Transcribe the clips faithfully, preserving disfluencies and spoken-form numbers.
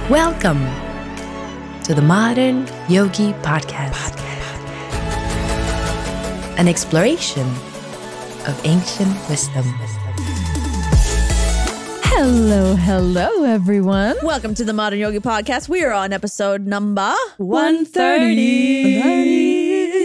Welcome to the Modern Yogi Podcast, an exploration of ancient wisdom. Hello, hello, everyone. Welcome to the Modern Yogi Podcast. We are on episode number one thirty.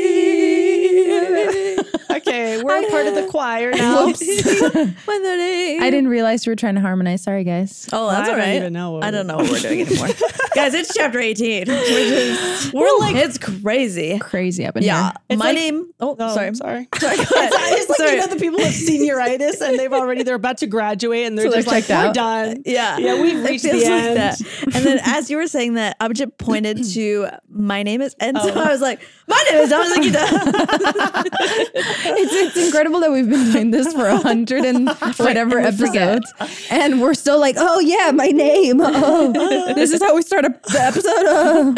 Okay, we're a part of the choir now. one thirty. I didn't realize we were trying to harmonize. Sorry, guys. Oh, that's I all don't right. even know what I don't we're- know what we're doing anymore. Guys, it's chapter eighteen, which is, we're like, it's crazy. Crazy up in Yeah. here. It's My like- name, oh, Oh, sorry. sorry. Sorry, go It's, ahead. it's like, Sorry. you know, the people with senioritis and they've already, they're about to graduate and they're So they're just like, checked we're out. done. Yeah. Yeah, we've It reached the feels like end. that. And then as you were saying that, Abhijit pointed to my name is, and so Oh. I was like, my name is Dhammasangita. It's, it's incredible that we've been doing this for a hundred and whatever and we forget. episodes. And we're still like, oh, yeah, my name. Oh, this is how we start a, the episode. Oh.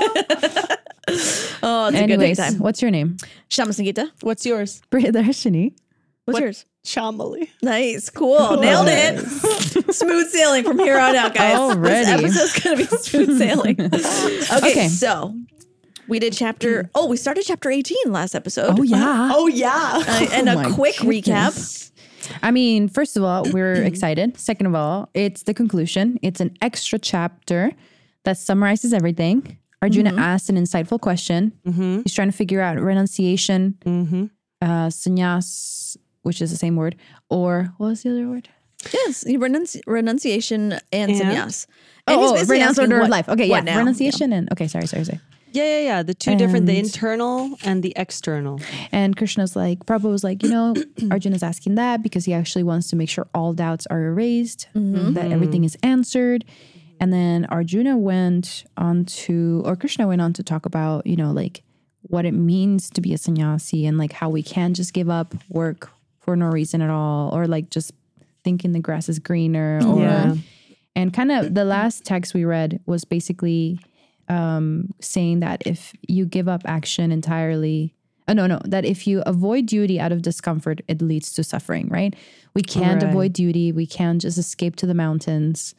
Oh, it's Anyways, a good time. what's your name? Dhammasangita. What's yours? Priyadarshini. What's What- yours? Shamali. Nice, cool, nailed it. Smooth sailing from here on out, guys. Already. This episode's gonna be smooth sailing. Okay, Okay. so we did chapter. Oh, we started chapter eighteen last episode. Oh, yeah. Oh, yeah. Uh, and Oh a my quick recap. goodness. I mean, first of all, we're excited. Second of all, it's the conclusion. It's an extra chapter that summarizes everything. Arjuna asked an insightful question. He's trying to figure out renunciation, uh, sannyas, which is the same word, or what was the other word? Yes, renunci- renunciation and, And? sannyas. Oh, he's oh basically renounce asking order what- of life. Okay, yeah, what now? renunciation and okay, sorry, sorry, sorry. Yeah, yeah, yeah. The two different, the And- internal and the external. And Krishna's like, Prabhupada was like, you know, Arjuna's asking that because he actually wants to make sure all doubts are erased, that everything is answered. And then Arjuna went on to, or Krishna went on to talk about, you know, like what it means to be a sannyasi and like how we can just give up work for no reason at all, or like just thinking the grass is greener. Or, Yeah. And kind of the last text we read was basically um, saying that if you give up action entirely, oh, no, no, that if you avoid duty out of discomfort, it leads to suffering, right? We can't Right. avoid duty. We can't just escape to the mountains.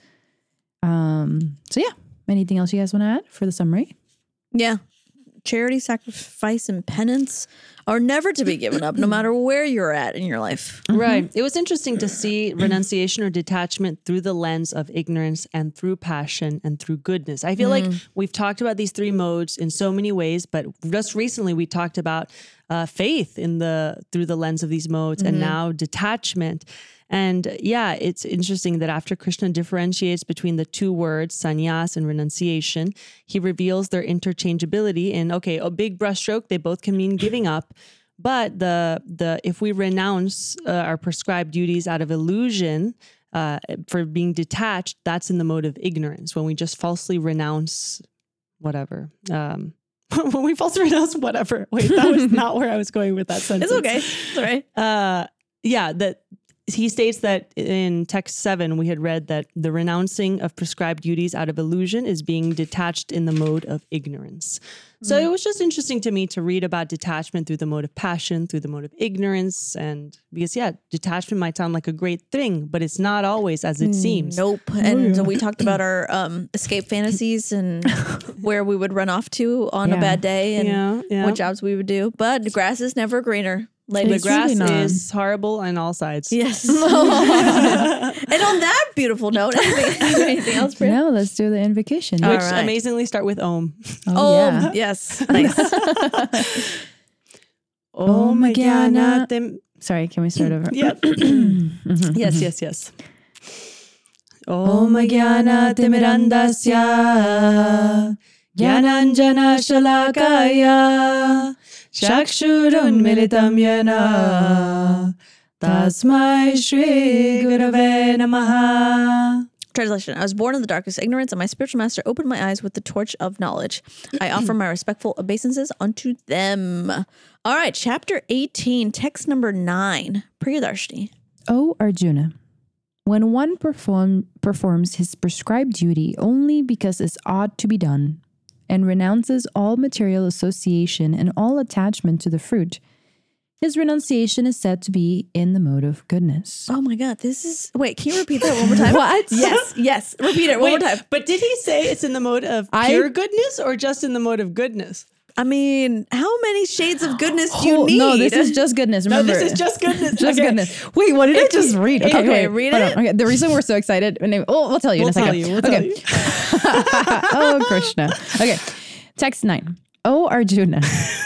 Um, so yeah, anything else you guys want to add for the summary? Yeah. Charity, sacrifice, and penance are never to be given up, no matter where you're at in your life. Right. It was interesting to see renunciation or detachment through the lens of ignorance and through passion and through goodness. I feel like we've talked about these three modes in so many ways, but just recently we talked about uh, faith in the through the lens of these modes, and now detachment. And yeah, it's interesting that after Krishna differentiates between the two words, sannyas and renunciation, he reveals their interchangeability in, okay, a big brushstroke, they both can mean giving up. But the the if we renounce uh, our prescribed duties out of illusion uh, for being detached, that's in the mode of ignorance, when we just falsely renounce whatever. Um, when we falsely renounce whatever. Wait, that was not where I was going with that sentence. It's okay. It's all right. Uh, yeah, that he states that in text seven, we had read that the renouncing of prescribed duties out of illusion is being detached in the mode of ignorance. So it was just interesting to me to read about detachment through the mode of passion, through the mode of ignorance. And because, yeah, detachment might sound like a great thing, but it's not always as it seems. Nope. And we talked about our um, escape fantasies and where we would run off to on Yeah. a bad day and Yeah, yeah. what jobs we would do. But the grass is never greener. The Ladies. It's grass really not. is horrible on all sides. Yes. And on that beautiful note, anything, anything else, Priya? No, let's do the invocation. All Which right. amazingly start with Om. Oh, Oh, yeah. yes. Nice. Om Gyana- Gyanatim. Sorry, can we start over? Yep. Yes, yes, yes. Om Gyana Timirandasya Gyananjana Shalakaya Chakshurun Militam Yana Tasmai Shri Gurave Namaha. Translation. I was born in the darkest ignorance, and my spiritual master opened my eyes with the torch of knowledge. I offer my respectful obeisances unto them. All right, chapter eighteen, text number nine. Priyadarshini. O Arjuna, when one perform, performs his prescribed duty only because it's ought to be done, and renounces all material association and all attachment to the fruit, His renunciation is said to be in the mode of goodness. Oh my God, this is. Wait, can you repeat that one more time? What? Yes, yes. Repeat it one Wait, more time. but did he say it's in the mode of I- pure goodness or just in the mode of goodness? I mean, how many shades of goodness do you Oh, need? no, this is just goodness. No, Remember, this is just goodness. just Okay. goodness. Wait, what did I just read? Okay, Okay, wait, read hold it. on. Okay, the reason we're so excited. Oh, we'll tell you We'll in a tell second. you. We'll okay. tell you. Oh, Krishna. Okay, text nine. Oh, Arjuna.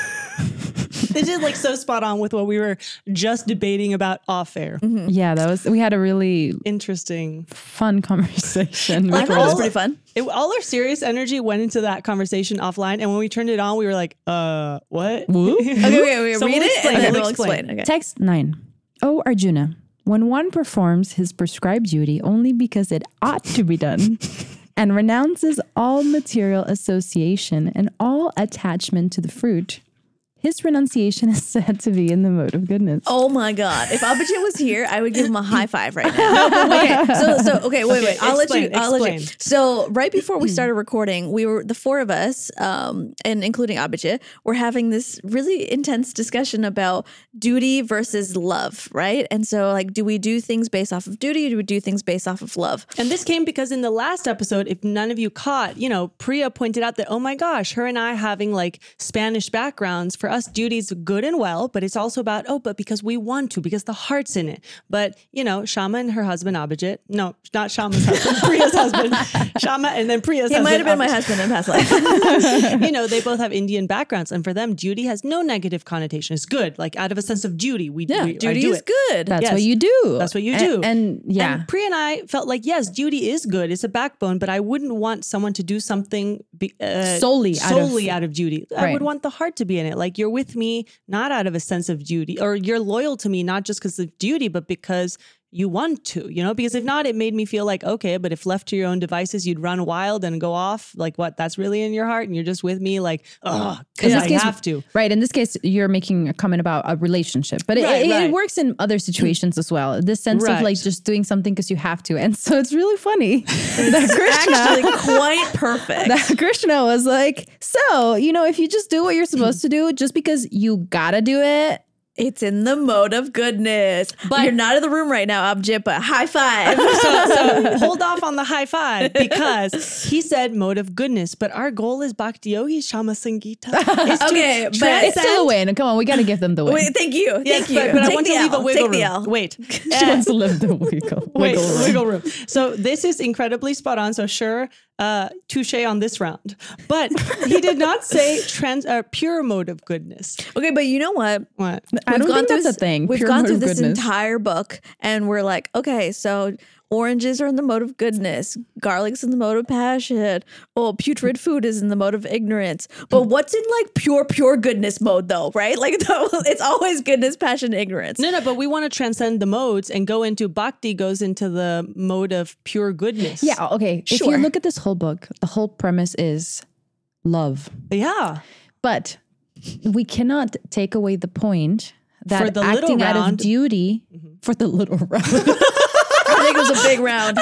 This is like so spot on with what we were just debating about off air. Mm-hmm. Yeah, that was. We had a really Interesting. fun conversation. I with thought it was this. pretty fun. It, all our serious energy went into that conversation offline, and when we turned it on, we were like, "Uh, what?" Whoop. Okay, okay, okay. So read we'll it explain, and then we'll we'll explain. explain. Okay. Text nine. Oh, Arjuna. When one performs his prescribed duty only because it ought to be done, and renounces all material association and all attachment to the fruit, his renunciation is said to be in the mode of goodness. Oh my God! If Abhijit was here, I would give him a high five right now. Okay, so so okay, wait, Okay, wait. I'll let you. explain, I'll let you. explain. So right before we started recording, we were the four of us, um, and including Abhijit, were having this really intense discussion about duty versus love, right? And so, like, do we do things based off of duty, or do we do things based off of love? And this came because in the last episode, if none of you caught, you know, Priya pointed out that, oh my gosh, her and I having like Spanish backgrounds, for us, duty's good and well, but it's also about, oh, but because we want to, because the heart's in it. But, you know, Shama and her husband, Abhijit, no, not Shama's husband, Priya's husband, Shama and then Priya's He husband. might have been my Abhijit. husband in past life. You know, they both have Indian backgrounds, and for them, duty has no negative connotation. It's good, like out of a sense of duty. We, Yeah, we I duty do is it. good. That's Yes. what you do. That's what you And- do. And, yeah. And Priya and I felt like, yes, duty is good. It's a backbone, but I wouldn't want someone to do something be, uh, Solely out of- solely out of, duty. I Right. would want the heart to be in it. Like, you're with me, not out of a sense of duty, or you're loyal to me, not just because of duty, but because you want to, you know, because if not, it made me feel like, okay, but if left to your own devices, you'd run wild and go off. Like, what? That's really in your heart, and you're just with me, like, oh, because In I this case- have to. Right. In this case, you're making a comment about a relationship, but it, Right, it, right. it works in other situations as well. This sense of Right. like just doing something because you have to. And so it's really funny that Krishna, Actually, quite perfect. that Krishna was like, so, you know, if you just do what you're supposed to do just because you gotta do it, It's in the mode of goodness. But you're not in the room right now, Abhijit, but high five. So, so hold off on the high five, because he said mode of goodness, but our goal is Bhakti Yogi Shama Sangita. Is to Okay, but- transcend- it's still a win. Come on, we gotta give them the win. Wait, thank you. Yes, Thank you. but, but I Take want the to leave L. a wiggle Take the room. L. Wait. She wants to live the wiggle, Wait, wiggle room. wiggle room. So this is incredibly spot on. So sure, uh, touche on this round. But he did not say trans, uh, pure mode of goodness. Okay, but you know what? What? I We've don't gone think through that's a this- thing. We've Pure gone mode through of this goodness. entire book, and we're like, okay, so oranges are in the mode of goodness, garlic's in the mode of passion. Oh, putrid food is in the mode of ignorance. But what's in like pure, pure goodness mode though, right? Like it's always goodness, passion, ignorance. No, no, but we want to transcend the modes and go into Bhakti goes into the mode of pure goodness. Yeah, okay. If Sure. you look at this whole book, the whole premise is love. Yeah. But we cannot take away the point that For the little acting out of round- duty for the little round. I think it was a big round.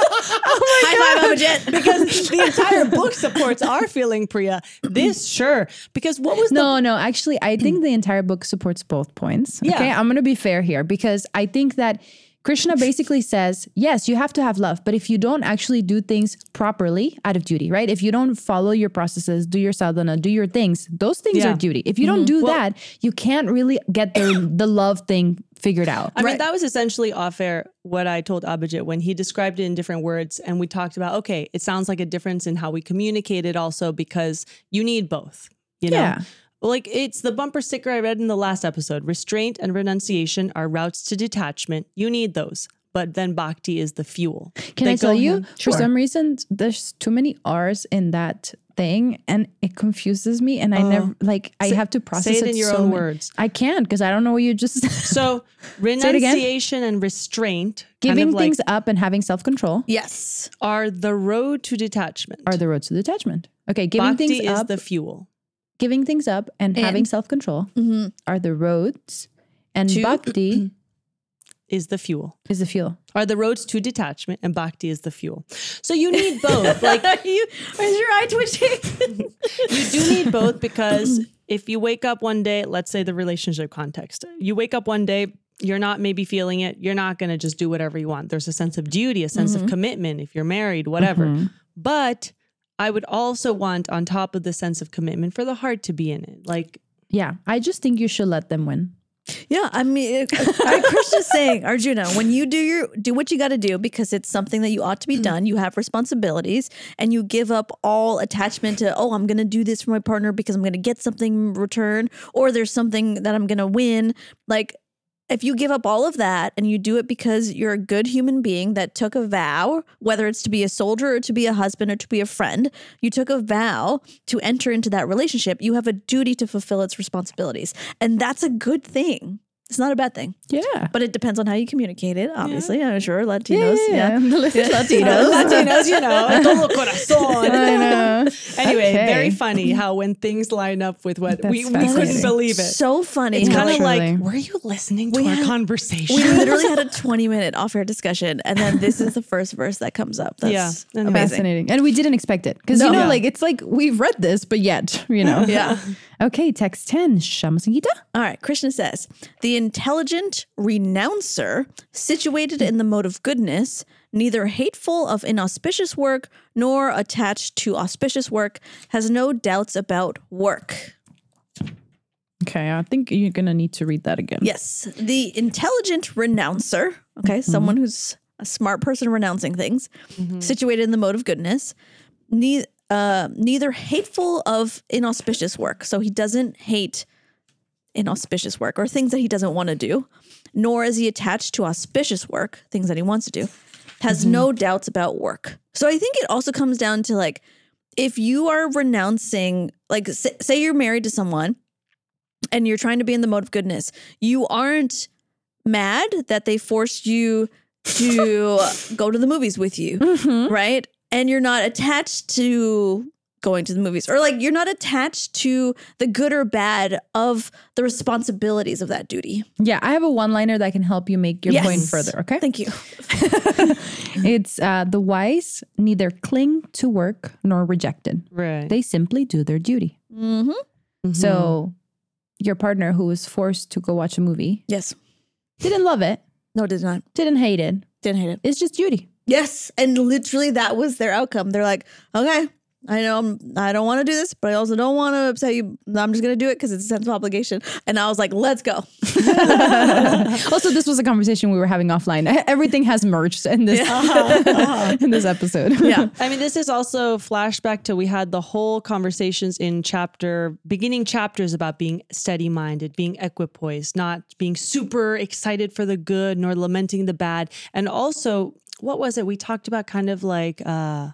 High five, Abhijit. Because the entire book supports our feeling, Priya. This, sure. Because what was the No, no, actually, I think the entire book supports both points. Yeah. Okay, I'm going to be fair here because I think that Krishna basically says, yes, you have to have love, but if you don't actually do things properly out of duty, right? If you don't follow your processes, do your sadhana, do your things, those things Yeah. are duty. If you don't do that, you can't really get the the love thing figured out. I mean, that was essentially off air what I told Abhijit when he described it in different words. And we talked about, okay, it sounds like a difference in how we communicate it also, because you need both, you know? Yeah. Like, it's the bumper sticker I read in the last episode. Restraint and renunciation are routes to detachment. You need those. But then bhakti is the fuel. Can They I tell go you, hand- for Sure. some reason, there's too many R's in that thing and it confuses me. And I never, like, I have to process say it in your so own many- words. I can't because I don't know what you just So it again. renunciation and restraint kind Giving of like things up and having self-control Yes. are the road to detachment. are the roads to detachment. Okay, giving Bhakti things is up, the fuel. giving things up and, having self-control are the roads, and To- bhakti Is the fuel. is the fuel. Are the roads to detachment, and bhakti is the fuel. So you need both. Like, you, is your eye twitching? you do need both because if you wake up one day, let's say the relationship context, you wake up one day, you're not maybe feeling it. You're not going to just do whatever you want. There's a sense of duty, a sense mm-hmm. of commitment if you're married, whatever. Mm-hmm. But I would also want on top of the sense of commitment for the heart to be in it. Like, yeah, I just think you should let them win. Yeah, I mean, like Chris is saying, Arjuna, when you do your do what you got to do because it's something that you ought to be done, you have responsibilities, and you give up all attachment to, oh, I'm going to do this for my partner because I'm going to get something in return, or there's something that I'm going to win. Like, if you give up all of that and you do it because you're a good human being that took a vow, whether it's to be a soldier or to be a husband or to be a friend, you took a vow to enter into that relationship. You have a duty to fulfill its responsibilities. And that's a good thing. It's not a bad thing. Yeah. But it depends on how you communicate it, obviously. Yeah. I'm sure Latinos. Yeah. yeah. yeah. Latinos. Latinos, you know. Todo corazón. I know. Anyway, Okay. very funny how when things line up with what That's we, we fascinating. couldn't believe it. So funny. It's how, kind of Literally. like, were you listening to We our had- conversation? we literally had a twenty minute off-air discussion, and then this is the first verse that comes up. That's Yeah. amazing. Fascinating. And we didn't expect it. Because, you No. know, Yeah. like, it's like we've read this, but yet, you know. Yeah. Okay, text ten. Shama Sangita. All right, Krishna says, the intelligent renouncer, situated in the mode of goodness, neither hateful of inauspicious work nor attached to auspicious work, has no doubts about work. Okay, I think you're going to need to read that again. Yes, the intelligent renouncer, okay, someone who's a smart person renouncing things, situated in the mode of goodness, ne- uh, neither hateful of inauspicious work. So he doesn't hate inauspicious work or things that he doesn't want to do, nor is he attached to auspicious work, things that he wants to do, has no doubts about work. So I think it also comes down to like, if you are renouncing, like say, say you're married to someone and you're trying to be in the mode of goodness, you aren't mad that they forced you to go to the movies with you, Mm-hmm. right? And you're not attached to going to the movies, or like you're not attached to the good or bad of the responsibilities of that duty. Yeah, I have a one-liner that can help you make your Yes. point further, okay? Thank you. It's uh, the wise neither cling to work nor reject it. Right. They simply do their duty. Mm-hmm. So your partner who was forced to go watch a movie Yes. didn't love it, No, did not. didn't hate it. Didn't hate it. It's just duty. Yes. And literally that was their outcome. They're like, okay, I know I'm, I don't want to do this, but I also don't want to upset you. I'm just going to do it because it's a sense of obligation. And I was like, let's go. Also, this was a conversation we were having offline. Everything has merged in this in this episode. Yeah. I mean, this is also flashback to we had the whole conversations in chapter, beginning chapters about being steady-minded, being equipoised, not being super excited for the good nor lamenting the bad. And also, what was it? We talked about kind of like, uh,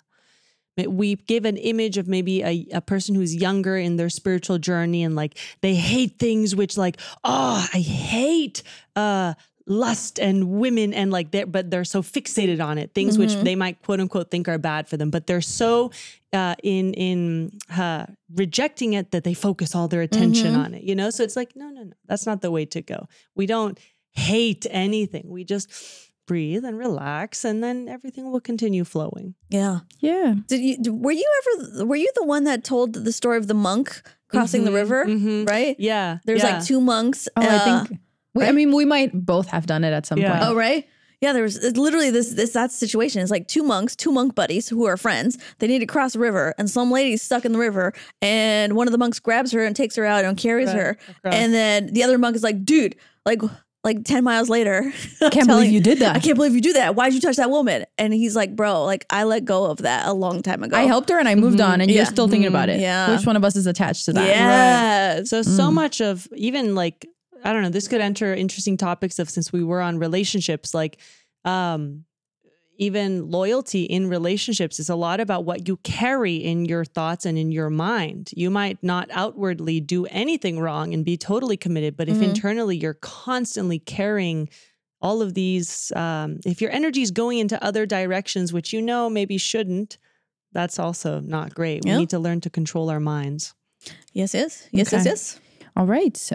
we give an image of maybe a, a person who's younger in their spiritual journey and like they hate things which like, oh, I hate uh, lust and women and like they're, but they're so fixated on it, things which they might quote unquote think are bad for them, but they're so uh, in, in uh, rejecting it that they focus all their attention on it, you know? So it's like, no, no, no, that's not the way to go. We don't hate anything. We just breathe and relax, and then everything will continue flowing. Yeah. Yeah. Did you, did- were you ever, were you the one that told the story of the monk crossing the river? mhm. Right? Yeah. There's yeah. like two monks. Oh, uh, I think. We, I mean, we might both have done it at some Yeah. point. Oh, right. Yeah, there was it's literally this this that situation. It's like two monks, two monk buddies who are friends. They need to cross a river, and some lady's stuck in the river, and one of the monks grabs her and takes her out and carries Right, her. across. And then the other monk is like, dude, like like ten miles later. I Can't believe you did that. I can't believe you do that. Why'd you touch that woman? And he's like, bro, like I let go of that a long time ago. I helped her and I moved on, and Yeah. you're still thinking about it. Yeah. Which one of us is attached to that? Yeah. So, so much of even like, I don't know, this could enter interesting topics of, since we were on relationships, like um, even loyalty in relationships is a lot about what you carry in your thoughts and in your mind. You might not outwardly do anything wrong and be totally committed, but if internally you're constantly carrying all of these, um, if your energy is going into other directions, which you know maybe shouldn't, that's also not great. Yeah. We need to learn to control our minds. Yes, yes. Yes, yes, Okay. yes. All right.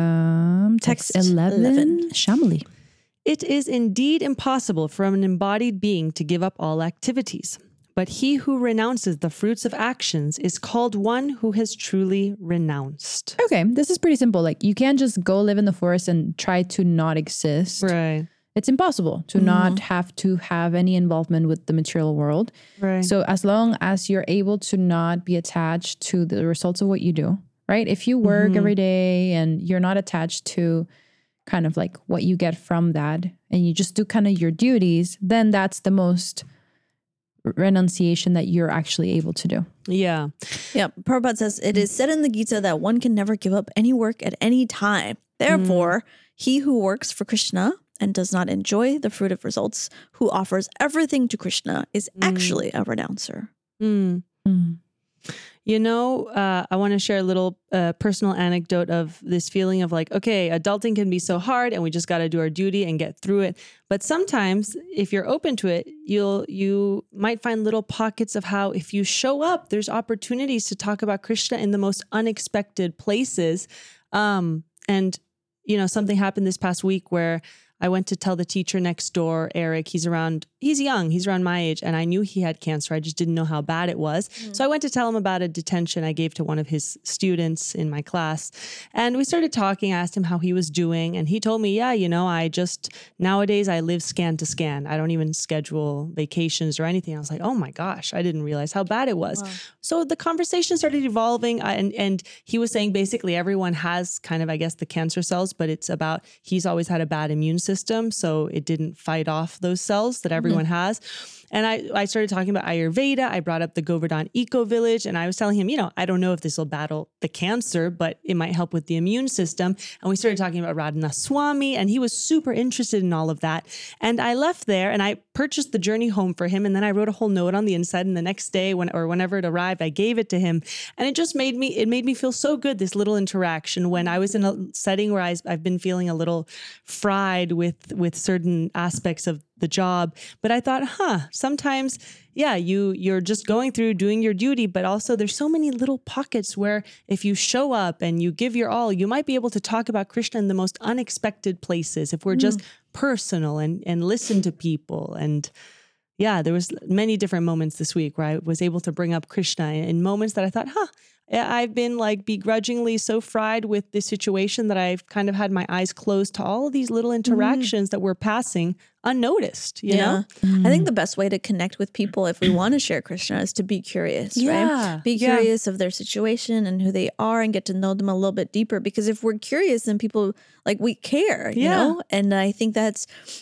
Um, text, Text eleven. eleven. Shamali. It is indeed impossible for an embodied being to give up all activities. but he who renounces the fruits of actions is called one who has truly renounced. Okay, this is pretty simple. Like you can't just go live in the forest and try to not exist. Right. It's impossible to mm-hmm. not have to have any involvement with the material world. Right. So as long as you're able to not be attached to the results of what you do, right? If you work mm-hmm. every day and you're not attached to kind of like what you get from that and you just do kind of your duties, then that's the most renunciation that you're actually able to do. Yeah. Yeah. Prabhupada says, it is said in the Gita that one can never give up any work at any time. Therefore, mm. he who works for Krishna and does not enjoy the fruit of results, who offers everything to Krishna, is mm. actually a renouncer. Mm. Mm. You know, uh, I want to share a little uh, personal anecdote of this feeling of like, okay, adulting can be so hard and we just got to do our duty and get through it. But sometimes if you're open to it, you'll, you might find little pockets of how if you show up, there's opportunities to talk about Krishna in the most unexpected places. Um, and, you know, something happened this past week where I went to tell the teacher next door, Eric, he's around, he's young, he's around my age, and I knew he had cancer. I just didn't know how bad it was. Mm-hmm. So I went to tell him about a detention I gave to one of his students in my class. And we started talking, I asked him how he was doing. And he told me, yeah, you know, I just, nowadays I live scan to scan. I don't even schedule vacations or anything. I was like, oh my gosh, I didn't realize how bad it was. Wow. So the conversation started evolving. And, and he was saying basically everyone has kind of, I guess, the cancer cells, but it's about, he's always had a bad immune system. So it didn't fight off those cells that everyone mm-hmm. has. And I, I started talking about Ayurveda. I brought up the Govardhan Eco Village, and I was telling him, you know, I don't know if this will battle the cancer, but it might help with the immune system. And we started talking about Radhanath Swami, and he was super interested in all of that. And I left there and I purchased the journey home for him. And then I wrote a whole note on the inside. And the next day when, or whenever it arrived, I gave it to him. And it just made me, it made me feel so good, this little interaction when I was in a setting where I, I've been feeling a little fried with, with certain aspects of the job. But I thought, huh, sometimes, yeah, you, you're just going through doing your duty, but also there's so many little pockets where if you show up and you give your all, you might be able to talk about Krishna in the most unexpected places if we're mm. just personal and, and listen to people. And yeah, there was many different moments this week where I was able to bring up Krishna in moments that I thought, huh, I've been like begrudgingly so fried with this situation that I've kind of had my eyes closed to all of these little interactions mm. that we're passing unnoticed, you yeah. know? Mm. I think the best way to connect with people if we want to share Krishna is to be curious, yeah. right? Be curious yeah. of their situation and who they are and get to know them a little bit deeper. Because if we're curious, then people, like, we care, you yeah. know? And I think that's...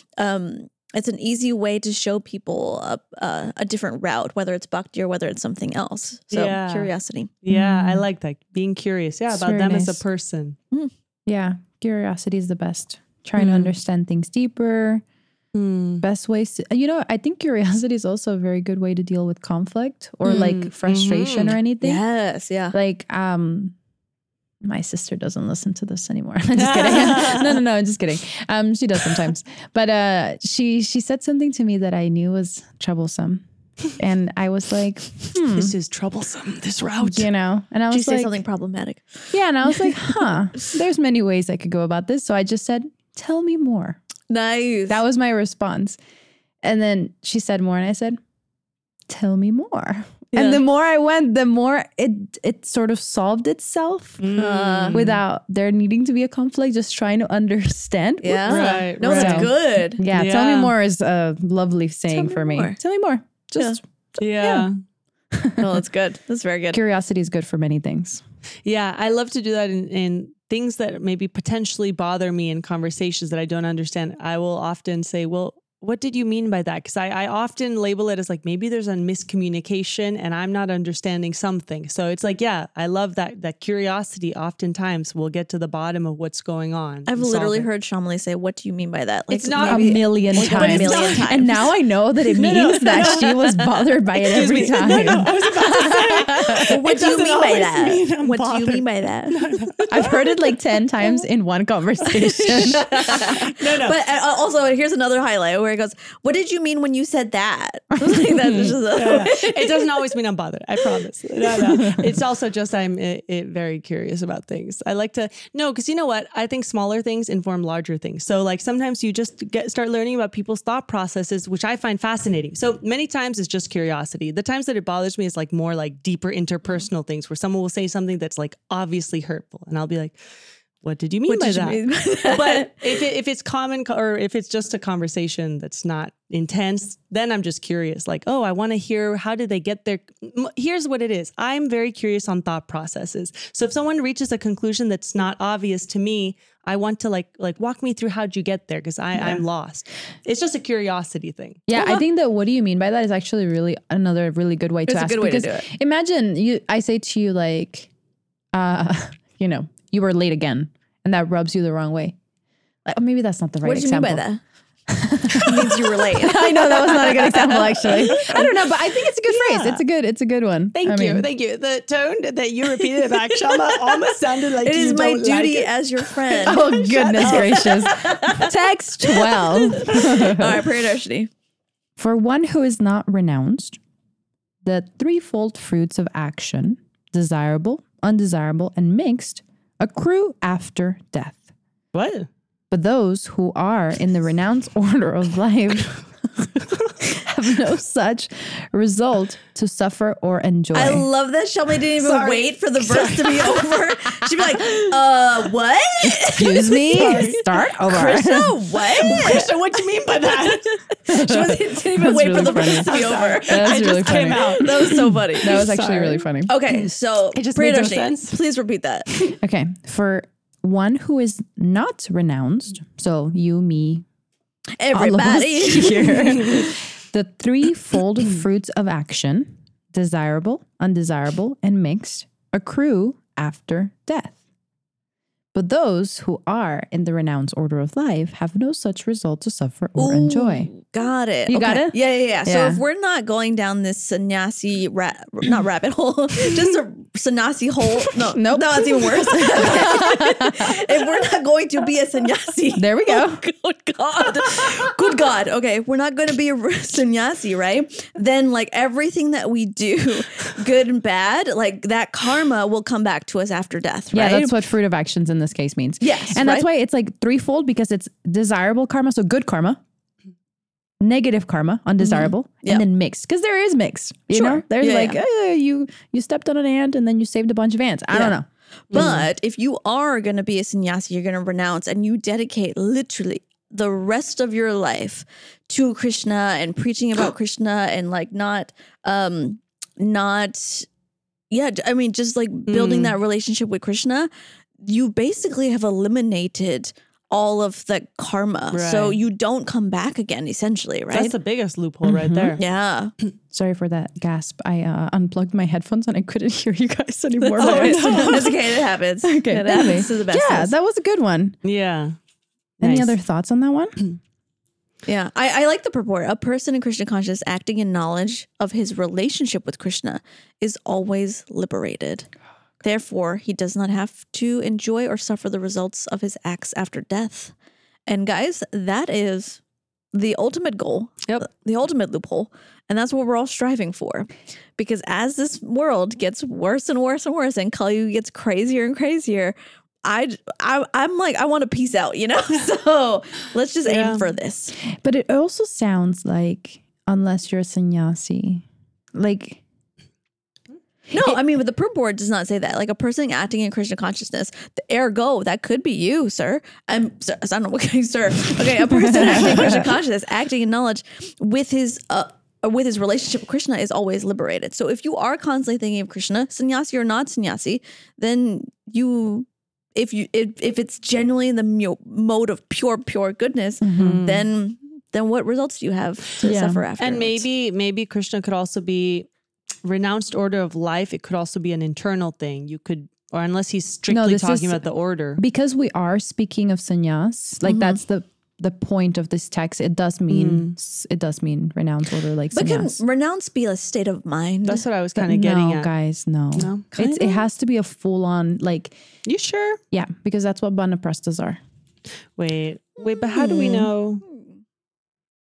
um it's an easy way to show people a, a, a different route, whether it's bhakti or whether it's something else. So yeah. curiosity. Yeah, mm. I like that. Being curious. Yeah, it's about them nice. as a person. Mm. Yeah, curiosity is the best. Trying mm. to understand things deeper. Mm. Best ways to, you know, I think curiosity is also a very good way to deal with conflict or mm. like frustration mm-hmm. or anything. Yes, yeah. Like, um... my sister doesn't listen to this anymore. I'm just kidding. no, no, no. I'm just kidding. Um, she does sometimes, but uh, she she said something to me that I knew was troublesome, and I was like, hmm, "This is troublesome. This route," you know. And I was Did you like, say something problematic? Yeah, and I was like, "Huh." There's many ways I could go about this, so I just said, "Tell me more." Nice. That was my response, and then she said more, and I said, "Tell me more." Yeah. And the more I went, the more it it sort of solved itself mm. without there needing to be a conflict, just trying to understand. Yeah. Right, no, right. that's good. Yeah, yeah. Tell me more is a lovely saying for me. More. Tell me more. Just, Yeah. yeah. No, that's good. That's very good. Curiosity is good for many things. Yeah, I love to do that in, in things that maybe potentially bother me in conversations that I don't understand. I will often say, well, what did you mean by that? Because I, I often label it as like, maybe there's a miscommunication and I'm not understanding something. So it's like, yeah, I love that that curiosity. Oftentimes we'll get to the bottom of what's going on. I've literally heard Shamali say, what do you mean by that? Like, it's not maybe, a million like times. A million times. And now I know that it means no, no, that no. she was bothered by it Excuse every me. time. No, no, I was about to say, what do you mean by that? Mean what bothered. do you mean by that? No, no. I've heard it like ten times in one conversation. no, no. But uh, also, here's another highlight where Ray goes, what did you mean when you said that? Like, that's just a- Yeah. It doesn't always mean I'm bothered. I promise. No, no. It's also just I'm it, it very curious about things. I like to no, because you know what? I think smaller things inform larger things. So like sometimes you just get start learning about people's thought processes, which I find fascinating. So many times it's just curiosity. The times that it bothers me is like more like deeper interpersonal things where someone will say something that's like obviously hurtful, and I'll be like, what did you mean What by did you that? mean by that? But if it, if it's common co- or if it's just a conversation that's not intense, then I'm just curious. Like, oh, I want to hear, how did they get there? M- Here's what it is. I'm very curious on thought processes. So if someone reaches a conclusion that's not obvious to me, I want to like like walk me through how'd you get there, because I I'm lost. It's just a curiosity thing. Yeah, I think that what do you mean by that is actually really another really good way to It's a ask. good way to because do it. Imagine you, I say to you like, uh, you know, you were late again, and that rubs you the wrong way. Like, oh, maybe that's not the right What did you mean example. by that? It means you were late. I know that was not a good example, actually. I don't know, but I think it's a good phrase. It's a good, it's a good one. Thank I you. mean, Thank you. The tone that you repeated it back, Shama, almost sounded like It you is my don't duty like it. as your friend. Oh goodness gracious! Text twelve. All right, prayer Darshini. For one who is not renounced, the threefold fruits of action, desirable, undesirable, and mixed, accrue after death. What? But those who are in the renounced order of life have no such result to suffer or enjoy. I love that Shelby didn't even Sorry. wait for the verse to be over. She'd be like, uh, what? Excuse me? Start over. Krishna, what? Krishna, what do you mean by that? She wasn't, didn't even That's wait really for the funny. verse to be over. That was really funny. Came out. That was so funny. That was actually Sorry. really funny. Okay, so It just prayer made no Darshini, sense. please repeat that. Okay. For one who is not renounced, so you, me, all of us Everybody. here, the threefold fruits of action, desirable, undesirable, and mixed, accrue after death. But those who are in the renounced order of life have no such result to suffer or enjoy. Got it. You got it? Yeah, yeah, yeah. So Yeah. if we're not going down this sannyasi rat, not rabbit hole, just a sannyasi hole. No, Nope. no, that's even worse. If we're not going to be a sannyasi, There we go. good God, good God. Okay, if we're not going to be a sannyasi, right? Then like everything that we do, good and bad, like that karma will come back to us after death, right? Yeah, that's what fruit of actions in this case means. Yes, And that's right? why it's like threefold, because it's desirable karma, so good karma, negative karma, undesirable, Yeah. and then mixed. Because there is mixed. You Sure. know? There's Yeah, like, yeah. eh, you you stepped on an ant and then you saved a bunch of ants. I don't Yeah. know. But if you are going to be a sannyasi, you're going to renounce and you dedicate literally the rest of your life to Krishna and preaching about Krishna and like not, um, not, yeah, I mean, just like building that relationship with Krishna, you basically have eliminated all of the karma. So Right. you don't come back again, essentially, right? That's the biggest loophole right there. yeah. Sorry for that gasp. I uh, unplugged my headphones and I couldn't hear you guys anymore. Oh, But- it's okay. It happens. Okay, It anyway. happens to the best of Yeah, us. that was a good one. Yeah. Any Nice. other thoughts on that one? Yeah, I, I like the purport. A person in Krishna consciousness acting in knowledge of his relationship with Krishna is always liberated. Therefore, he does not have to enjoy or suffer the results of his acts after death. And guys, that is the ultimate goal, Yep. the ultimate loophole. And that's what we're all striving for. Because as this world gets worse and worse and worse and Kali gets crazier and crazier, I, I, I'm like, I want to peace out, you know? So let's just Yeah. aim for this. But it also sounds like, unless you're a sannyasi, like, No, I mean, but the purport does not say that. Like a person acting in Krishna consciousness, the ergo, that could be you, sir. I'm, sir, I don't know what kind of sir. Okay, a person acting in Krishna consciousness, acting in knowledge with his uh with his relationship with Krishna is always liberated. So if you are constantly thinking of Krishna, sannyasi or not sannyasi, then you, if you if, if it's genuinely in the mo- mode of pure pure goodness, then then what results do you have to Yeah. suffer after? And maybe maybe Krishna could also be renounced order of life. It could also be an internal thing. You could, or unless he's strictly this talking is- about the order. because we are speaking of sannyas, like that's the the point of this text. It does mean it does mean renounced order, like but can sannyas. renounce be a state of mind? That's what I was kind of getting no, at. guys, no, No? It's, it has to be a full on, like, You sure? yeah, because that's what banaprastas are. Wait, wait, but how do we know?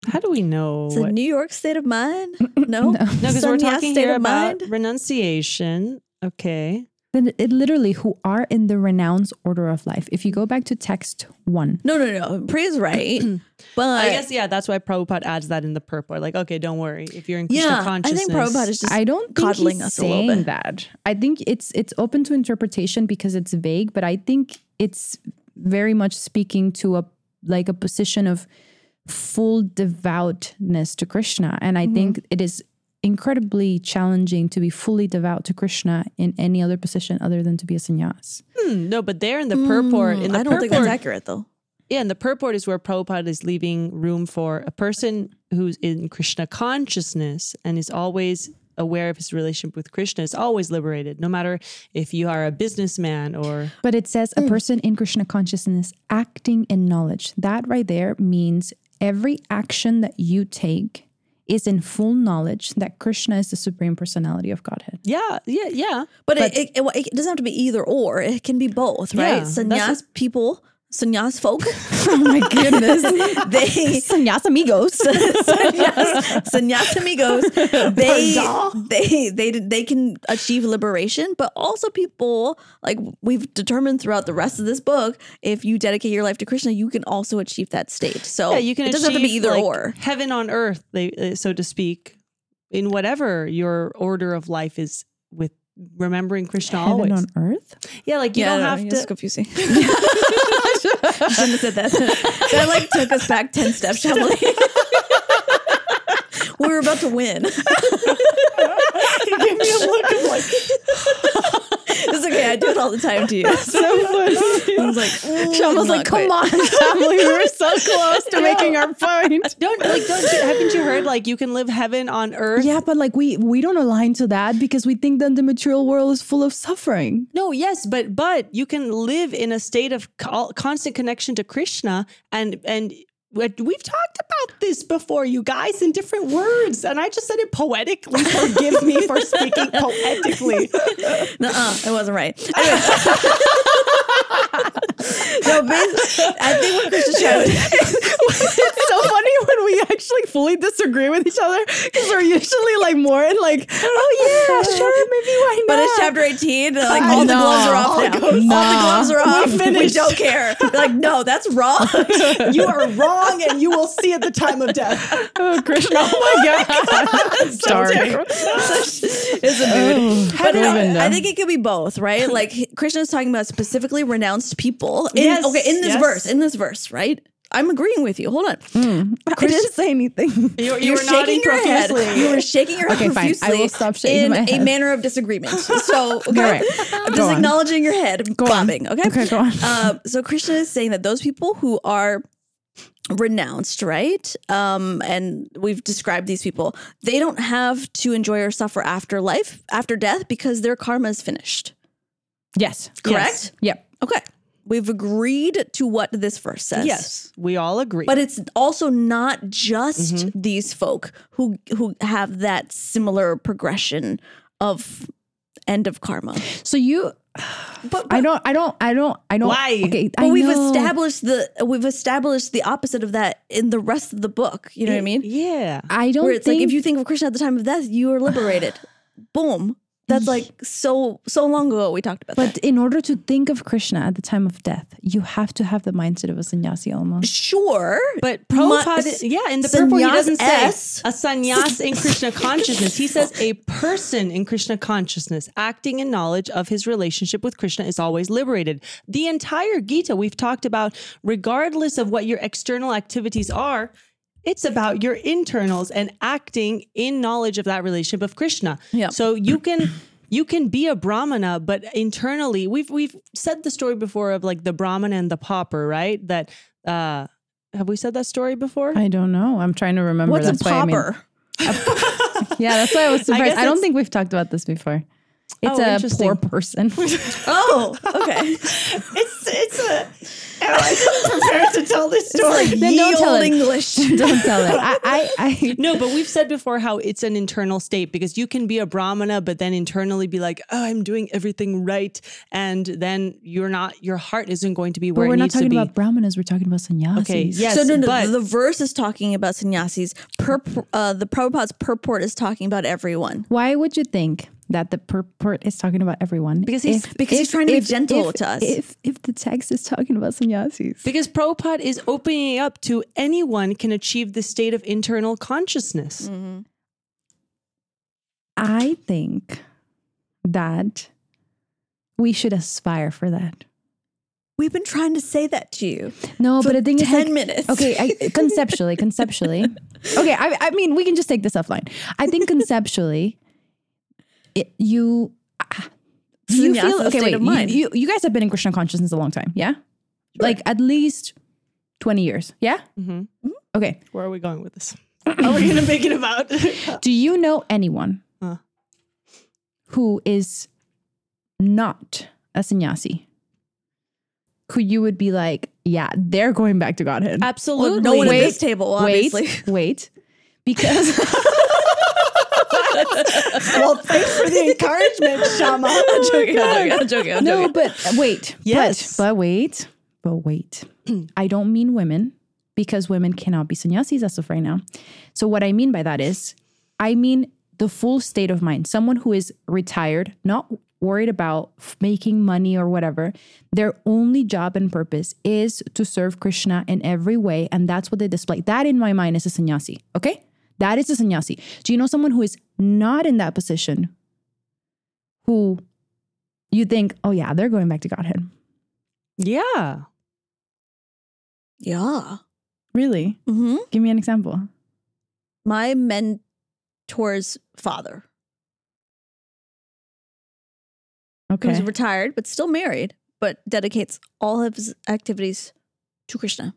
How do we know? It's a what- New York state of mind. No, no, because we're Sannyas talking state here of about mind. renunciation. Okay. Then it literally who are in the renounced order of life. If you go back to text one, No, no, no. Priya's right, but I guess, yeah, that's why Prabhupada adds that in the purport. Like, okay, don't worry. If you're in Krishna yeah, I consciousness. think Prabhupada is just I don't think coddling he's us a little saying bit. that. I think it's it's open to interpretation because it's vague, but I think it's very much speaking to a like a position of full devoutness to Krishna, and I think it is incredibly challenging to be fully devout to Krishna in any other position other than to be a sannyas. Hmm, no, but there in the purport. In the I don't think that's purport- accurate though. Yeah, and the purport is where Prabhupada is leaving room for a person who's in Krishna consciousness and is always aware of his relationship with Krishna is always liberated, no matter if you are a businessman or... But it says a person in Krishna consciousness acting in knowledge. That right there means every action that you take is in full knowledge that Krishna is the supreme personality of Godhead. Yeah, yeah, yeah. But, it, it, it, it doesn't have to be either or. It can be both, right? Yeah, that's Sannyas people, sannyas folk, Oh my goodness. they Sannyas amigos. sannyas, sannyas amigos, they, they they they can achieve liberation, but also people like we've determined throughout the rest of this book, if you dedicate your life to Krishna, you can also achieve that state. So Yeah, you can it doesn't have to be achieve, either like, or. heaven on earth, they, uh, so to speak, in whatever your order of life is with remembering Krishna Heaven always. on earth? Yeah, like you don't no, have it's to... confusing. Shouldn't have said that. That like took us back ten steps, Shamali. We were about to win. Give me a look of like... It's okay. I do it all the time to you. So funny. I was like, Sean was not like, come quite. on, family. We were so close to making our point. Don't, like, don't, haven't you heard, like, you can live heaven on earth? Yeah, but like we we don't align to that because we think that the material world is full of suffering. No, yes, but but you can live in a state of co- constant connection to Krishna, and and what- we've talked about this before, you guys, in different words, and I just said it poetically. Forgive me for speaking poetically. Nuh-uh, it wasn't right. Anyway. No, bas- I think what Chris is trying to It's so funny when we actually fully disagree with each other because we're usually like more in like, oh yeah, sure, maybe why not? But it's chapter eighteen, and like I all the know. gloves are off now. All the Nah. gloves are off. We We, finished. don't care. They're like, no, that's wrong. You are wrong, and you will see at the time of death. Oh, Krishna, oh my god, dark. It's a mood. But no, Govinda. I think it could be both, right? Like Krishna is talking about specifically renounced people. In, Yes, okay, in this yes. verse, in this verse, right? I'm agreeing with you. Hold on. I didn't say anything. You, you You're were nodding shaking your head. profusely. You were shaking your head Okay, fine. profusely I will stop shaking in my a head. manner of disagreement. So, okay, right. I'm Go just on. acknowledging your head bobbing. Okay, Okay, go on. Um, so Krishna is saying that those people who are renounced, right? Um, and we've described these people. They don't have to enjoy or suffer after life, after death, because their karma is finished. Yes. Correct? Yep. Okay. We've agreed to what this verse says. Yes, we all agree. But it's also not just Mm-hmm. these folk who who have that similar progression of end of karma. So you, But, I don't, I don't, I don't, I don't. Why? Okay, but I we've know. established the we've established the opposite of that in the rest of the book. You know what I mean? Yeah. I don't Where it's think like if you think of Krishna at the time of death, you are liberated. Boom. That's like so so long ago we talked about But that. in order to think of Krishna at the time of death, you have to have the mindset of a sannyasi almost. Sure. But Ma- Prabhupada, yeah, in the purport, he doesn't say sannyas-s. a sannyas in Krishna consciousness. He says a person in Krishna consciousness acting in knowledge of his relationship with Krishna is always liberated. The entire Gita we've talked about, regardless of what your external activities are, it's about your internals and acting in knowledge of that relationship of Krishna. Yeah. So you can you can be a brahmana, but internally, we've we've said the story before of like the brahmana and the pauper, right? That uh, have we said that story before? I don't know. I'm trying to remember. What's That's a why I mean- pauper? yeah, that's why I was surprised. guess I, don't it's- think we've talked about this before. It's Oh, a interesting. poor person. Oh, okay. It's it's a. I wasn't prepared to tell this story. Then don't tell Old it. English. Don't tell it. I, I, I No, but we've said before how it's an internal state because you can be a brahmana, but then internally be like, oh, I'm doing everything right. And then you're not, your heart isn't going to be where but we're it not needs to talking be. about brahmanas. We're talking about sannyasis. Okay, yes, so no, no, but the verse is talking about sannyasis. Pur- uh, the Prabhupada's purport is talking about everyone. Why would you think that the purport is talking about everyone? Because he's- because he's trying to be gentle to us. If if the text is talking about sannyasis, because Prabhupada is opening up to anyone can achieve the state of internal consciousness. Mm-hmm. I think that we should aspire for that. We've been trying to say that to you. No, but the thing is, ten like, minutes. Okay, I, conceptually, conceptually. Okay, I, I mean, we can just take this offline. I think conceptually, it, you you Sannyasa feel okay. state Wait, of mind. you, you you guys have been in Krishna consciousness a long time, yeah? Like at least twenty years, yeah? Mm-hmm. Okay. Where are we going with this? Are we going to make it about? Do you know anyone Huh. who is not a sannyasi? Who you would be like, yeah, they're going back to Godhead. Absolutely. No one at Wait, this table, obviously. Wait, wait. Because Well, thanks for the encouragement, Shama. I'm joking. I'm joking. I'm joking. I'm no, joking. but wait. Yes. But, but wait. But wait. I don't mean women because women cannot be sannyasis as of right now. So what I mean by that is I mean the full state of mind. Someone who is retired, not worried about f- making money or whatever. Their only job and purpose is to serve Krishna in every way. And that's what they display. That in my mind is a sannyasi. Okay? That is a sannyasi. Do you know someone who is not in that position who you think, oh yeah, they're going back to Godhead? Yeah. Yeah. Really? Mm-hmm. Give me an example. My mentor's father, Okay. who's retired but still married, but dedicates all of his activities to Krishna.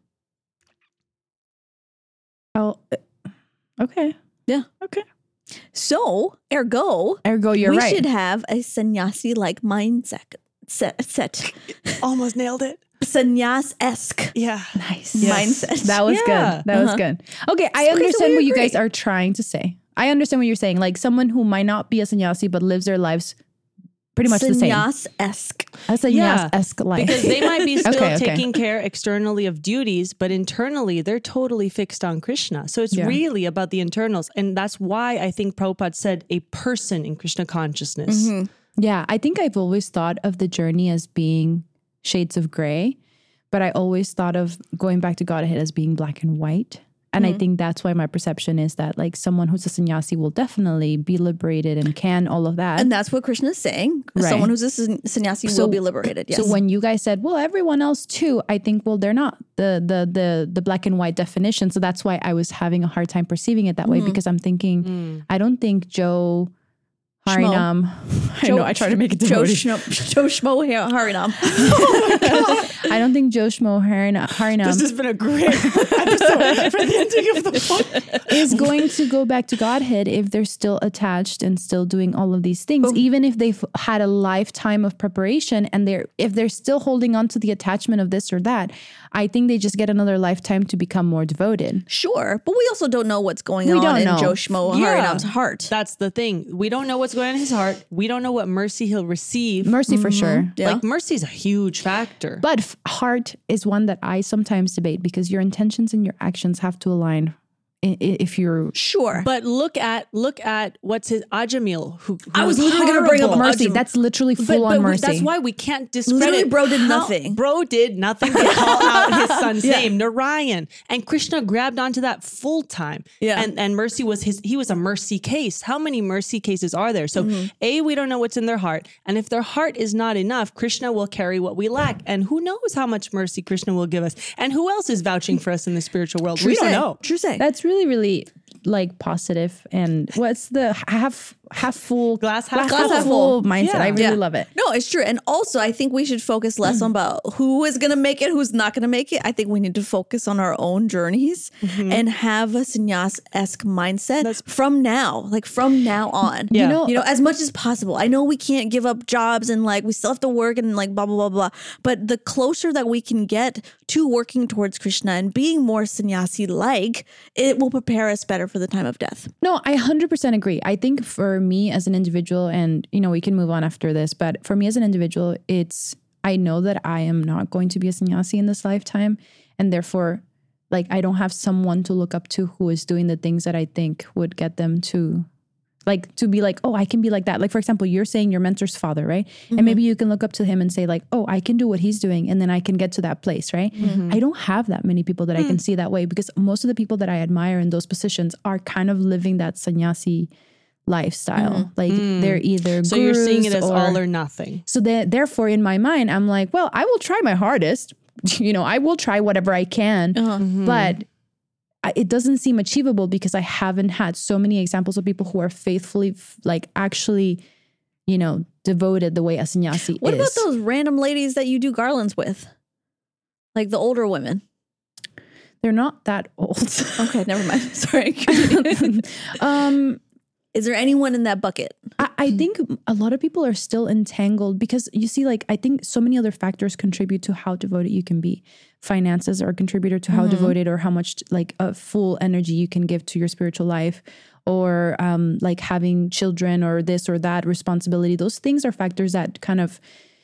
Oh, uh, okay. Yeah. Okay. So, ergo, Ergo, you're we right. should have a sannyasi-like mindset. Set, set. Almost nailed it. Sannyas-esque Yeah. Nice. mindset. That was Yeah. good. That was Uh-huh. good. Okay, I because understand we what you agree. guys are trying to say. I understand what you're saying. Like someone who might not be a sannyasi but lives their lives pretty much the same. Sannyas-esque. A sannyas-esque life. Because they might be still Okay, okay. taking care externally of duties, but internally they're totally fixed on Krishna. So it's Yeah. really about the internals. And that's why I think Prabhupada said a person in Krishna consciousness. Mm-hmm. Yeah, I think I've always thought of the journey as being shades of gray, but I always thought of going back to Godhead as being black and white. And Mm-hmm. I think that's why my perception is that like someone who's a sannyasi will definitely be liberated and can all of that. And that's what Krishna is saying. Right. Someone who's a san- sannyasi So- will be liberated. Yes. So when you guys said, well, everyone else too, I think, well, they're not the the the the black and white definition. So that's why I was having a hard time perceiving it that way because I'm thinking, I don't think Joe Harinam. I know I try to make it Joe devotee. Shmo, Joe Shmo Harinam. I don't think Joe Schmo Harinam, Harinam This has been a great episode for the ending of the book. is going to go back to Godhead if they're still attached and still doing all of these things, even if they've had a lifetime of preparation and they're if they're still holding on to the attachment of this or that. I think they just get another lifetime to become more devoted. Sure. But we also don't know what's going We on don't in know. Joe Shmo Yeah. Harinam's heart. That's the thing. We don't know what's going on in his heart. We don't know what mercy he'll receive. Mercy for sure. Yeah. Like mercy is a huge factor. But f- heart is one that I sometimes debate because your intentions and your actions have to align i- i- if you're Sure. But look at look at what's his Ajamil, who, who I was literally gonna bring up horrible. mercy. Ajam- That's literally But, full but on we- mercy. that's why we can't discredit. Literally, bro did how- nothing. Bro did nothing but call out his son's Yeah. name, Narayan, and Krishna grabbed onto that full time. Yeah. and and mercy was his. He was a mercy case. How many mercy cases are there? So Mm-hmm. a we don't know what's in their heart, and if their heart is not enough, Krishna will carry what we lack, and who knows how much mercy Krishna will give us, and who else is vouching for us in the spiritual world? we True don't say. know. True say. That's really, really like positive. And what's the half half full, Glass half glass full. half full mindset. Yeah. I really Yeah. love it. No, it's true. And also, I think we should focus less on about who is going to make it, who's not going to make it. I think we need to focus on our own journeys and have a sannyas-esque mindset from now, like from now on. Yeah. You know, You know, as much as possible. I know we can't give up jobs and like we still have to work and like blah, blah, blah, blah. But the closer that we can get to working towards Krishna and being more sannyasi-like, it will prepare us better for the time of death. No, I one hundred percent agree. I think for me as an individual, and you know, we can move on after this, but for me as an individual, it's, I know that I am not going to be a sannyasi in this lifetime. And therefore, like, I don't have someone to look up to who is doing the things that I think would get them to, like, to be like, oh, I can be like that. Like, for example, you're saying your mentor's father, right? Mm-hmm. And maybe you can look up to him and say like, oh, I can do what he's doing. And then I can get to that place, right? Mm-hmm. I don't have that many people that mm. I can see that way, because most of the people that I admire in those positions are kind of living that sannyasi lifestyle. Mm. Like mm. they're either So you're seeing it as or, all or nothing. So that therefore in my mind, I'm like, well, I will try my hardest. You know, I will try whatever I can, uh-huh. mm-hmm. but it doesn't seem achievable because I haven't had so many examples of people who are faithfully, like actually, you know, devoted the way a sannyasi what is. What about those random ladies that you do garlands with? Like the older women? They're not that old. Okay, never mind. Sorry. um, Is there anyone in that bucket? I, I think a lot of people are still entangled because you see, like, I think so many other factors contribute to how devoted you can be. Finances are a contributor to how mm-hmm. devoted or how much like a full energy you can give to your spiritual life, or um, like having children or this or that responsibility. Those things are factors that kind of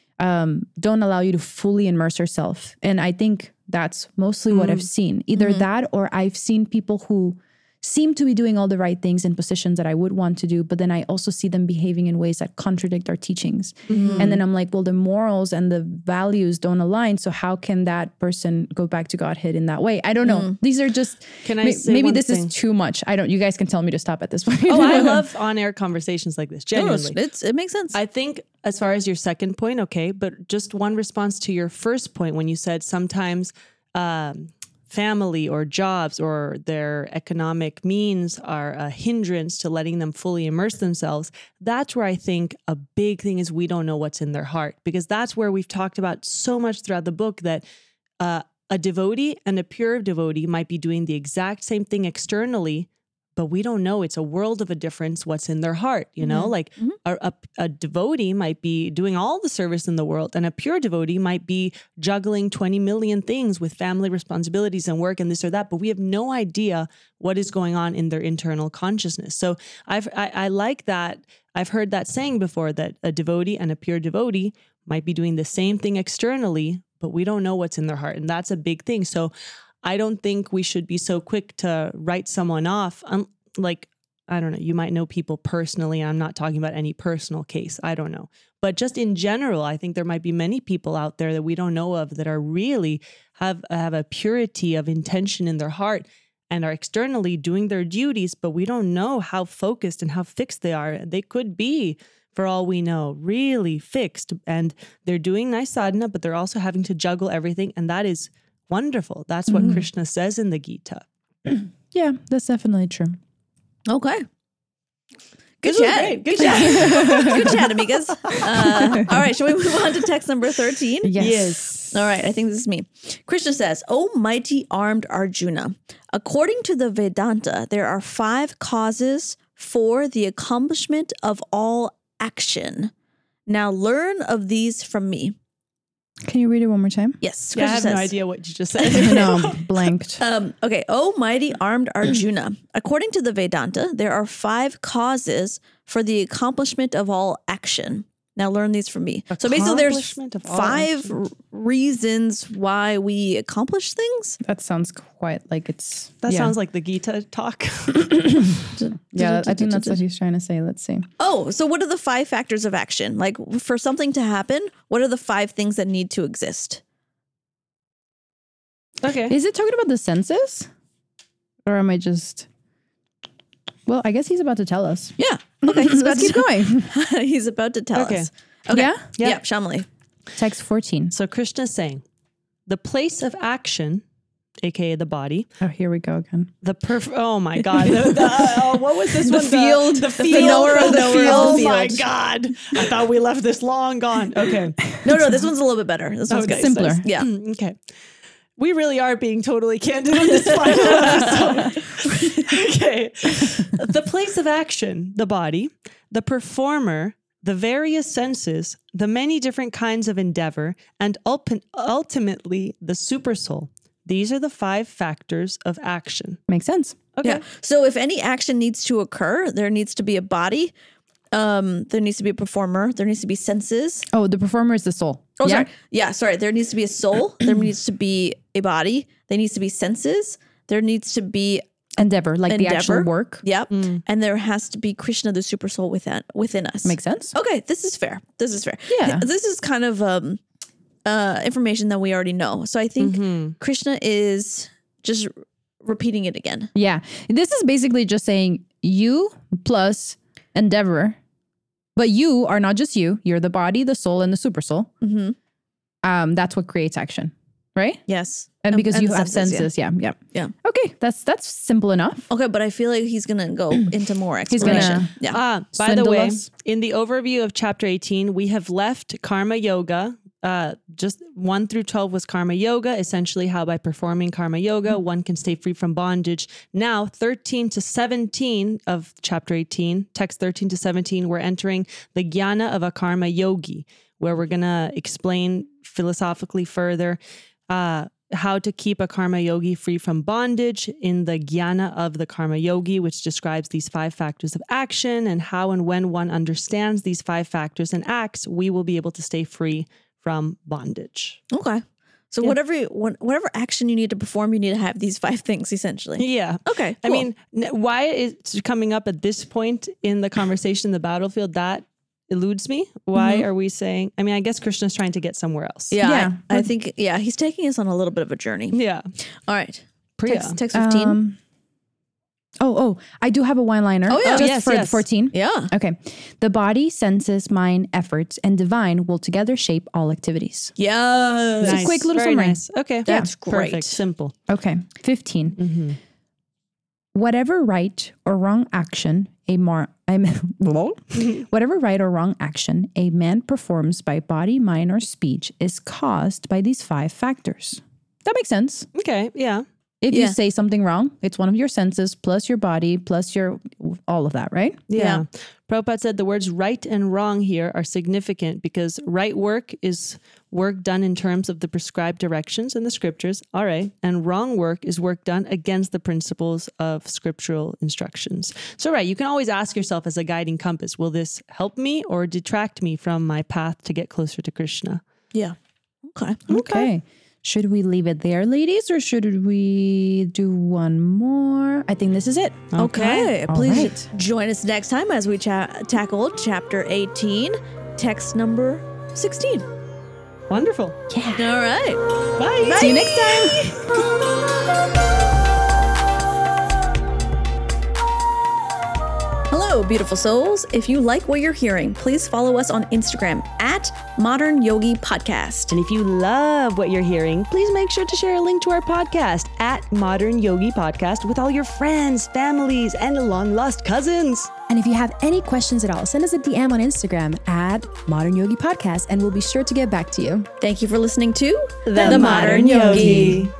um, don't allow you to fully immerse yourself. And I think that's mostly mm-hmm. what I've seen. Either mm-hmm. that or I've seen people who seem to be doing all the right things in positions that I would want to do, but then I also see them behaving in ways that contradict our teachings. Mm-hmm. And then I'm like, well, the morals and the values don't align. So how can that person go back to Godhead in that way? I don't know. Mm. These are just, can I ma- say maybe one this thing? is too much. I don't, you guys can tell me to stop at this point. Oh, I love on-air conversations like this. Genuinely. No, it's, it makes sense. I think as far as your second point, okay, but just one response to your first point when you said sometimes, um, family or jobs or their economic means are a hindrance to letting them fully immerse themselves. That's where I think a big thing is we don't know what's in their heart, because that's where we've talked about so much throughout the book that uh, a devotee and a pure devotee might be doing the exact same thing externally, but we don't know. It's a world of a difference what's in their heart, you know, mm-hmm. like mm-hmm. A, a, a devotee might be doing all the service in the world, and a pure devotee might be juggling twenty million things with family responsibilities and work and this or that, but we have no idea what is going on in their internal consciousness. So I've, I, I like that. I've heard that saying before, that a devotee and a pure devotee might be doing the same thing externally, but we don't know what's in their heart. And that's a big thing. So I don't think we should be so quick to write someone off. Um, like, I don't know, you might know people personally. I'm not talking about any personal case. I don't know. But just in general, I think there might be many people out there that we don't know of that are really have, have a purity of intention in their heart and are externally doing their duties, but we don't know how focused and how fixed they are. They could be, for all we know, really fixed, and they're doing nice sadhana, but they're also having to juggle everything. And that is wonderful. That's what mm-hmm. Krishna says in the Gita. Yeah, that's definitely true. Okay. Good chat. Good chat. Good chat, amigas. Uh, all right. Shall we move on to text number thirteen? Yes. yes. All right. I think this is me. Krishna says, "O mighty armed Arjuna, according to the Vedanta, there are five causes for the accomplishment of all action. Now learn of these from me." Can you read it one more time? Yes. Yeah, I have says, no idea what you just said. No, blanked. Um, okay. O mighty armed Arjuna, according to the Vedanta, there are five causes for the accomplishment of all action. Now learn these from me. So basically there's five r- reasons why we accomplish things. That sounds quite like it's... That yeah. sounds like the Gita talk. Yeah, I think that's what he's trying to say. Let's see. Oh, so what are the five factors of action? Like for something to happen, what are the five things that need to exist? Okay. Is it talking about the senses? Or am I just... Well, I guess he's about to tell us. Yeah. Okay. He's about Let's keep to, going. he's about to tell Okay. us. Okay. Yeah? Yeah. Yeah. Shamali. Text fourteen. So Krishna is saying, the place of action aka the body. Oh, here we go again. The perf- Oh my God! The, the, uh, what was this The one? field. The, The field. knower of the the knower of field. the Oh my field. God! I thought we left this long gone. Okay. No, no, this one's a little bit better. This one's Okay, good. simpler. so- Yeah. Okay. We really are being totally candid on this final episode. Okay. The place of action, the body, the performer, the various senses, the many different kinds of endeavor, and ulp- ultimately the supersoul. These are the five factors of action. Makes sense. Okay. Yeah. So if any action needs to occur, there needs to be a body. Um, there needs to be a performer. There needs to be senses. Oh, the performer is the soul. Oh, yeah? sorry. Yeah, sorry. There needs to be a soul. There needs to be a body. There needs to be senses. There needs to be Endeavor, like the actual endeavor. work. Yep. And there has to be Krishna, the super soul within within us. Makes sense. Okay, this is fair. This is fair. Yeah. This is kind of um uh information that we already know. So I think Krishna is just repeating it again. Yeah. This is basically just saying you plus endeavor, but you are not just you. You're the body, the soul, and the super soul. Mm-hmm. Um, that's what creates action, right? Yes. And Um, because and you the have senses, senses, yeah. yeah, Yeah. Okay, that's that's simple enough. Okay, but I feel like he's gonna go into more He's gonna- explanation. yeah. Ah, by Swindle the way, us. in the overview of chapter eighteen, we have left karma yoga. Uh, just one through twelve was karma yoga, essentially how by performing karma yoga, one can stay free from bondage. Now, thirteen to seventeen of chapter eighteen, text thirteen to seventeen, we're entering the jnana of a karma yogi, where we're going to explain philosophically further uh, how to keep a karma yogi free from bondage in the jnana of the karma yogi, which describes these five factors of action and how and when one understands these five factors and acts, we will be able to stay free from bondage. Okay. So whatever you, what- whatever action you need to perform, you need to have these five things essentially. Yeah. Okay. I cool. mean, n- why it's coming up at this point in the conversation, in the battlefield, that eludes me. Why are we saying, I mean, I guess Krishna's trying to get somewhere else. yeah, Yeah. I, I think yeah, he's taking us on a little bit of a journey. Yeah. All right. Priya. Text, text fifteen. Um, oh, oh, I do have a one-liner. Oh, yeah. Just Yes, for yes. fourteen. yeah. Okay. The body, senses, mind, efforts, and divine will together shape all activities. Yeah. Nice. quick little Very summary. nice. Okay. That's great. Perfect. Simple. Okay. fifteen. Mm-hmm. Whatever right or wrong action a mar I mean, whatever right or wrong action a man performs by body, mind, or speech is caused by these five factors. That makes sense. Okay. Yeah. If Yeah. you say something wrong, it's one of your senses plus your body plus your all of that, right? Yeah. Prabhupada said the words right and wrong here are significant because right work is work done in terms of the prescribed directions in the scriptures. All right. And wrong work is work done against the principles of scriptural instructions. So, right. You can always ask yourself as a guiding compass, will this help me or detract me from my path to get closer to Krishna? Yeah. Okay. Okay. Should we leave it there, ladies, or should we do one more? I think this is it. Okay. All Please right. join us next time as we cha- tackle chapter eighteen, text number sixteen. Wonderful. Yeah. All right. Bye. See you next time. Hello, beautiful souls. If you like what you're hearing, please follow us on Instagram at Modern Yogi Podcast. And if you love what you're hearing, please make sure to share a link to our podcast at Modern Yogi Podcast with all your friends, families, and long lost cousins. And if you have any questions at all, send us a D M on Instagram at Modern Yogi Podcast, and we'll be sure to get back to you. Thank you for listening to The Modern Yogi.